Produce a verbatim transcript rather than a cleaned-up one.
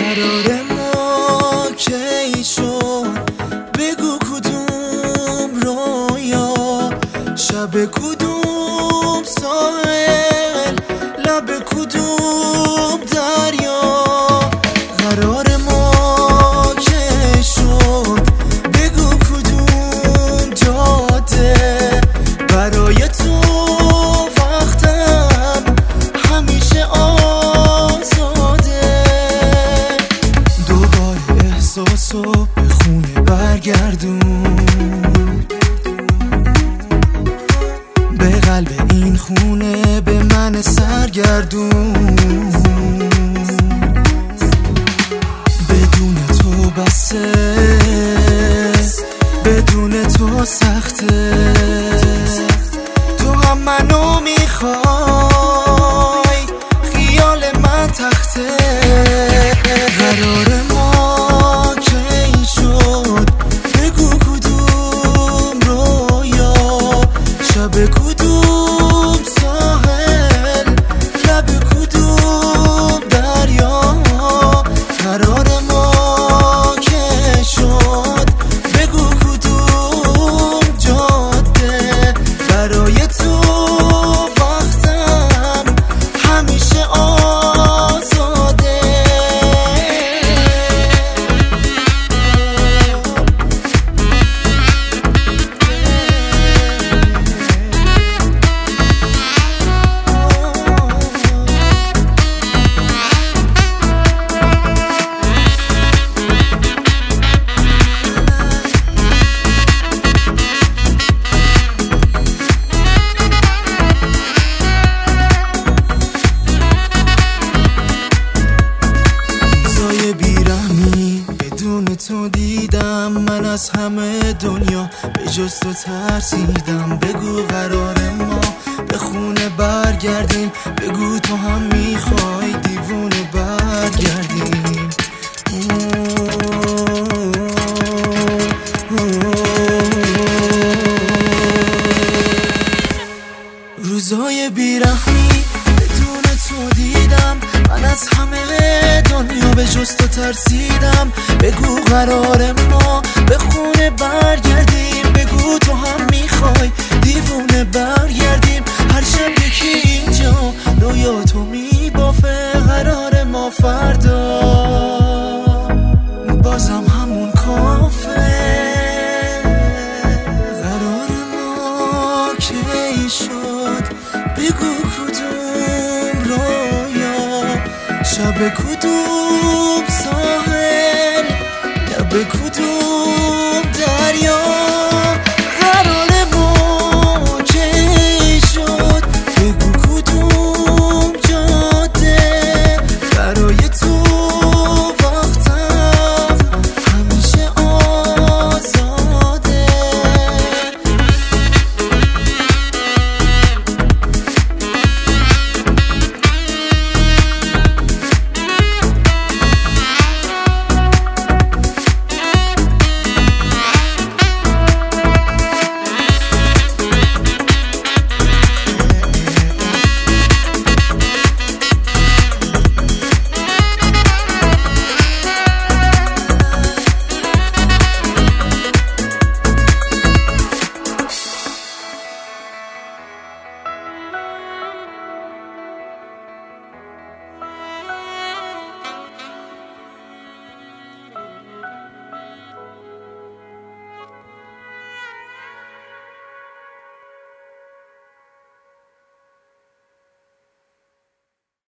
قرار ما کی شد؟ بگو کدوم رویا، شب کدوم ساحل، لب کدوم دریا. قرار ما کی شد؟ بگو کدوم جاده، برای تو وقتم همیشه آزاده. دوباره احساسو به خونه برگردون، به قلب این خونه به من سرگردون. بدون تو بسه، بدون تو سخته. تو هم منو میخوای، خیال من تخته. قرار ما کی شد؟ بگو کدوم رویا، شب کدوم ساحل، لب کدوم دریا. قرار ما کی شد؟ بگو کدوم جاده، برای تو وقتم همیشه آزاده. بدون تو دیدم من از همه دنیا، به جز تو ترسیدم. بگو قرار ما به خونه برگردیم، بگو تو هم میخوای دیوونه برگردیم. روزای بیرحمی بدون تو دیدم من از همه دنیا، به جز تو ترسیدم. بگو قرار ما به خونه برگردیم، بگو تو هم میخوای دیوونه برگردیم. هر شب یکی اینجا رویا تو میبافه، قرار ما فردا بازم همون کافه. قرار ما کی شد؟ بگو کدوم رویا، شب کدوم ساحل، لب کدوم